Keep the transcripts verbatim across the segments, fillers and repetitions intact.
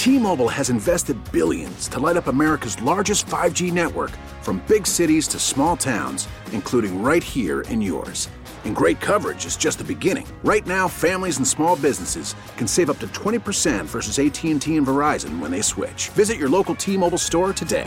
T-Mobile has invested billions to light up America's largest five G network, from big cities to small towns, including right here in yours. And great coverage is just the beginning. Right now, families and small businesses can save up to twenty percent versus A T and T and Verizon when they switch. Visit your local T-Mobile store today.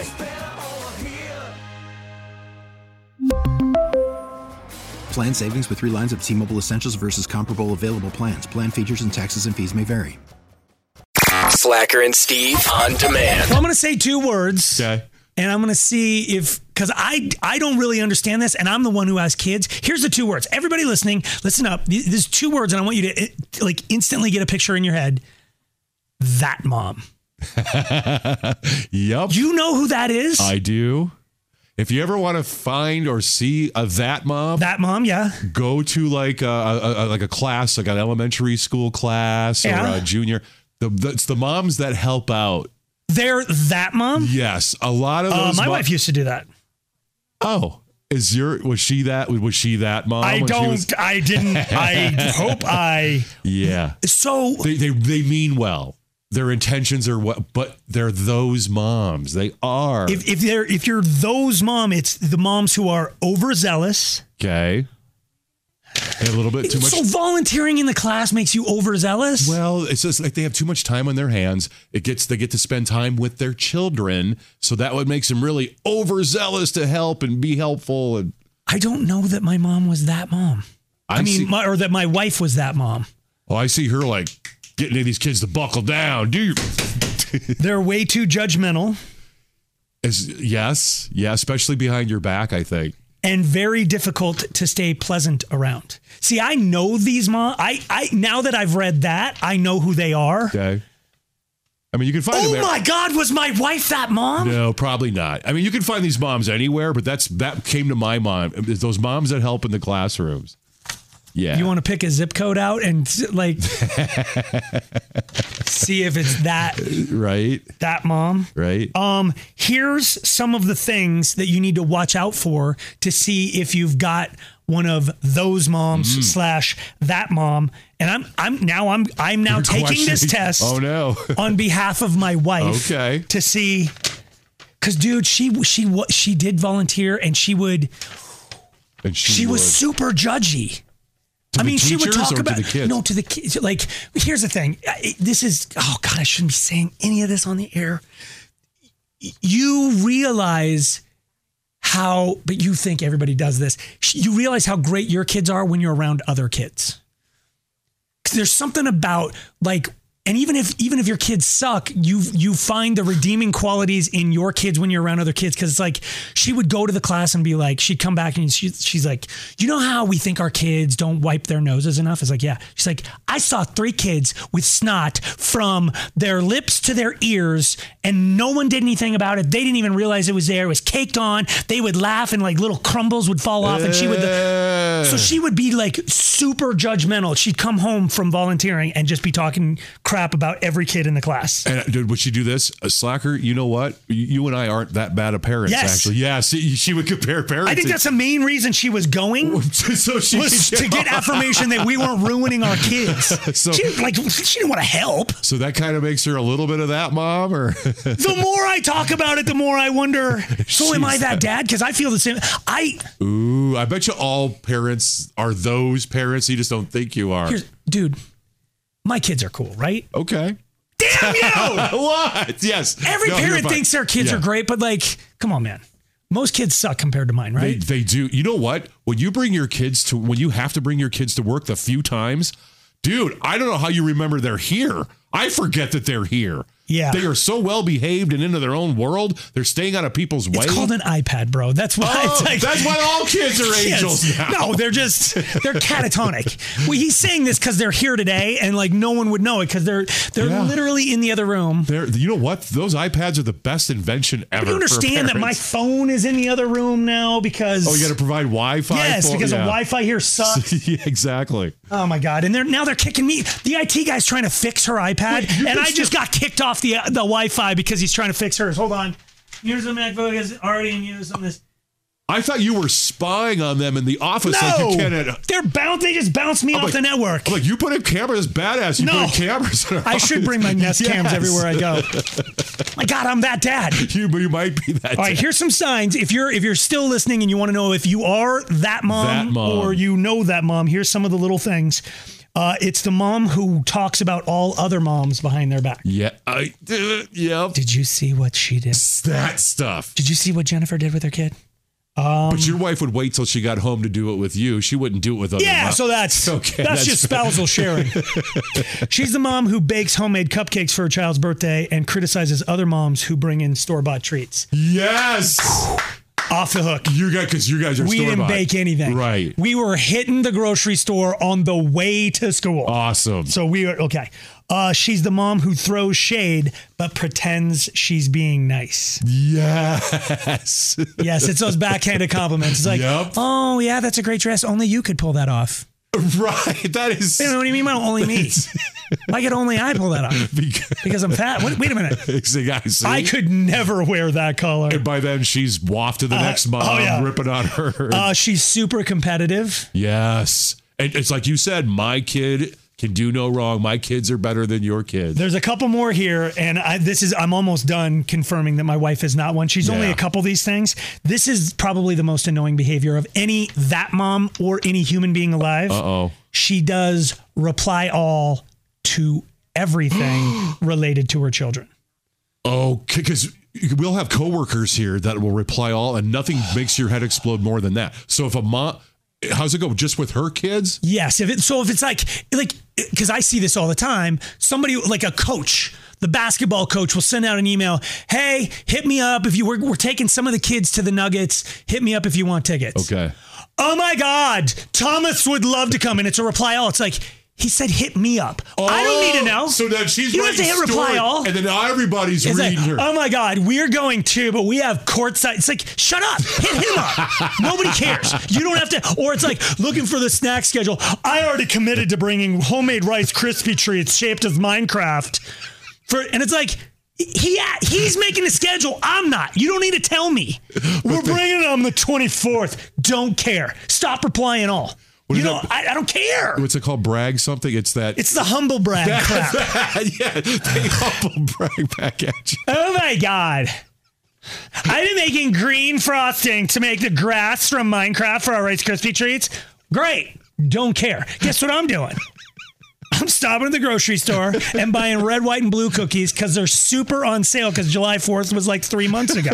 Plan savings with three lines of T-Mobile Essentials versus comparable available plans. Plan features and taxes and fees may vary. Slacker and Steve on demand. Well, I'm going to say two words. Okay. And I'm going to see if, because I, I don't really understand this, and I'm the one who has kids. Here's the two words. Everybody listening, listen up. There's two words, and I want you to like instantly get a picture in your head. That mom. Yep. You know who that is? I do. If you ever want to find or see a that mom, that mom, yeah, go to like a, a, a like a class, like an elementary school class or yeah. a junior. The, the, it's the moms that help out. They're that mom? Yes, a lot of those. Uh, my mom- wife used to do that. Oh, is your was she that was she that mom? I don't. Was- I didn't. I hope I. Yeah. So they, they they mean well. Their intentions are what, but they're those moms. They are. If if they're if you're those mom, it's the moms who are overzealous. Okay. And a little bit too much. So volunteering in the class makes you overzealous? Well, it's just like they have too much time on their hands. It gets they get to spend time with their children, so that what makes them really overzealous to help and be helpful. And I don't know that my mom was that mom. I, I mean, see, my, or that my wife was that mom. Oh, I see her like getting these kids to buckle down. Do you? They're way too judgmental. As, yes, yeah, especially behind your back, I think. And very difficult to stay pleasant around. See, I know these moms. I, I now that I've read that, I know who they are. Okay. I mean, you can find oh them. Oh my God, was my wife that mom? No, probably not. I mean, you can find these moms anywhere, but that's that came to my mind. Those moms that help in the classrooms. Yeah. You want to pick a zip code out and like see if it's that right. That mom. Right. Um, here's some of the things that you need to watch out for to see if you've got one of those moms mm. slash that mom. And I'm I'm now I'm I'm now Your taking question. this test. Oh no. on behalf of my wife. Okay. To see, because dude, she she she did volunteer and she would. And she, she would. was super judgy. To I mean, she would talk about to the kids? no to the kids. Like, here's the thing. This is oh god, I shouldn't be saying any of this on the air. You realize how, but you think everybody does this. You realize how great your kids are when you're around other kids. Because there's something about like. And even if even if your kids suck, you you find the redeeming qualities in your kids when you're around other kids. Because it's like she would go to the class and be like, she'd come back and she, she's like, you know how we think our kids don't wipe their noses enough? It's like, yeah. She's like, I saw three kids with snot from their lips to their ears and no one did anything about it. They didn't even realize it was there. It was caked on. They would laugh and like little crumbles would fall off. And she would, uh, so she would be like super judgmental. She'd come home from volunteering and just be talking crap about every kid in the class. And dude, would she do this? A slacker, you know what? You, you and I aren't that bad of parents, yes. actually. Yeah, see, she would compare parents. I think that's the main reason she was going so she was to get affirmation that we weren't ruining our kids. so, she, like, she didn't want to help. So that kind of makes her a little bit of that mom? Or the more I talk about it, the more I wonder, so am I that dad? Because I feel the same. I Ooh, I bet you all parents are those parents. You just don't think you are. Here's, dude. My kids are cool, right? Okay. Damn you! What? Yes. Every no, parent thinks their kids yeah. are great, but like, come on, man. Most kids suck compared to mine, right? They, they do. You know what? When you bring your kids to, when you have to bring your kids to work the few times, dude, I don't know how you remember they're here. I forget that they're here. Yeah. They are so well behaved and into their own world. They're staying out of people's way. It's called an iPad, bro. That's why. Oh, it's like, that's why all kids are angels kids. now. No, they're just, they're catatonic. Well, he's saying this because they're here today and like no one would know it because they're they're yeah. literally in the other room. They're, you know what? Those iPads are the best invention ever. But you understand that my phone is in the other room now because. Oh, you got to provide Wi-Fi? Yes, for, because yeah. the Wi-Fi here sucks. Yeah, exactly. Oh my God. And they're now they're kicking me. The I T guy's trying to fix her iPad Wait, and I just got kicked off the the Wi-Fi because he's trying to fix hers. Hold on. Here's the MacBook is already in use on this. I thought you were spying on them in the office. No, like you can at, they're bound. They just bounce me I'm off like, the network. I'm like, you put in cameras, badass. You No. put in cameras. In our I should office. bring my Nest Yes. cams everywhere I go. My God, I'm that dad. You, you might be that. All right, dad. here's some signs. If you're if you're still listening and you want to know if you are that mom, That mom. or you know that mom, here's some of the little things. Uh, it's the mom who talks about all other moms behind their back. Yeah. I. Uh, yep. Did you see what she did? That stuff. Did you see what Jennifer did with her kid? But your wife would wait till she got home to do it with you. She wouldn't do it with other Yeah, moms. so that's Okay, that's, that's just fair. spousal sharing. She's the mom who bakes homemade cupcakes for her child's birthday and criticizes other moms who bring in store-bought treats. Yes. Off the hook. You guys, because you guys are We didn't store-bought. bake anything. Right. We were hitting the grocery store on the way to school. Awesome. So we are okay. Uh, she's the mom who throws shade but pretends she's being nice. Yes. Yes, it's those backhanded compliments. It's like, Yep. oh yeah, that's a great dress. Only you could pull that off. Right. That is. You know what I mean? Well, only me. Why could only I pull that off? Because, Because I'm fat. Wait, wait a minute. guys, I could never wear that color. And by then, she's off to the next mom, oh, yeah. ripping on her. Uh, she's super competitive. yes. And it's like you said, my kid can do no wrong. My kids are better than your kids. There's a couple more here, and I, this is I'm almost done confirming that my wife is not one. She's only Yeah. a couple of these things. This is probably the most annoying behavior of any that mom or any human being alive. Uh-oh. She does reply all to everything related to her children. Oh, because we'll have coworkers here that will reply all, and nothing makes your head explode more than that. So if a mom, how's it go? Just with her kids? Yes. If it, so if it's like, like, because I see this all the time, somebody like a coach, the basketball coach will send out an email. Hey, hit me up if you we're, we're taking some of the kids to the Nuggets. Hit me up if you want tickets. Okay. Oh my God, Thomas would love to come. And it's a reply all. It's like, he said, hit me up. I don't need to know. Oh, So then she's You don't have writing to hit reply story, all. and then everybody's It's like, reading her. oh my God, we're going too, but we have courtside. It's like, shut up, hit him up. Nobody cares. You don't have to. Or it's like looking for the snack schedule. I already committed to bringing homemade Rice Krispie treats shaped as Minecraft. For and it's like he he's making the schedule. I'm not. You don't need to tell me. We're bringing it on the twenty-fourth. Don't care. Stop replying all. What You is know, that? I, I don't care. What's it called? Brag something? It's that. It's the humble brag crap. yeah, they humble brag back at you. Oh my God. I've been making green frosting to make the grass from Minecraft for our Rice Krispie treats. Great. Don't care. Guess what I'm doing? I'm stopping at the grocery store and buying red, white, and blue cookies because they're super on sale because July fourth was like three months ago.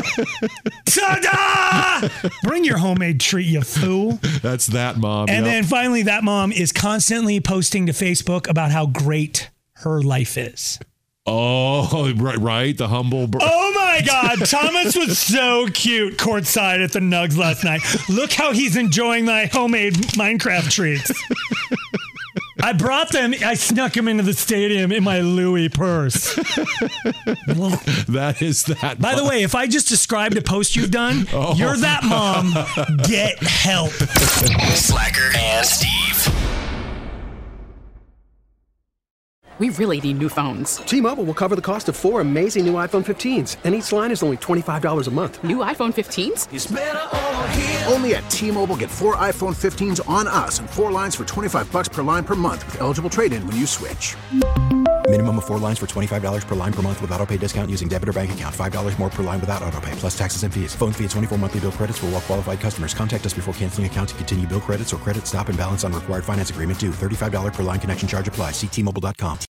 Ta-da! Bring your homemade treat, you fool. That's that mom. And yep. then finally, that mom is constantly posting to Facebook about how great her life is. Oh, right, right. The humble. Br- Oh my God, Thomas was so cute courtside at the Nugs last night. Look how he's enjoying my homemade Minecraft treats. I brought them, I snuck them into the stadium in my Louis purse. That is that. By the way, if I just described a post you've done, Oh. you're that mom. Get help. Slacker and Steve. We really need new phones. T-Mobile will cover the cost of four amazing new iPhone fifteens, and each line is only twenty-five dollars a month. New iPhone fifteens? Only at T-Mobile, get four iPhone fifteens on us and four lines for twenty-five bucks per line per month with eligible trade-in when you switch. Minimum of four lines for twenty-five dollars per line per month with autopay discount using debit or bank account. five dollars more per line without autopay, plus taxes and fees. Phone fee at twenty-four monthly bill credits for well-qualified customers. Contact us before canceling account to continue bill credits or credit stop and balance on required finance agreement due. thirty-five dollars per line connection charge applies. See T Mobile dot com.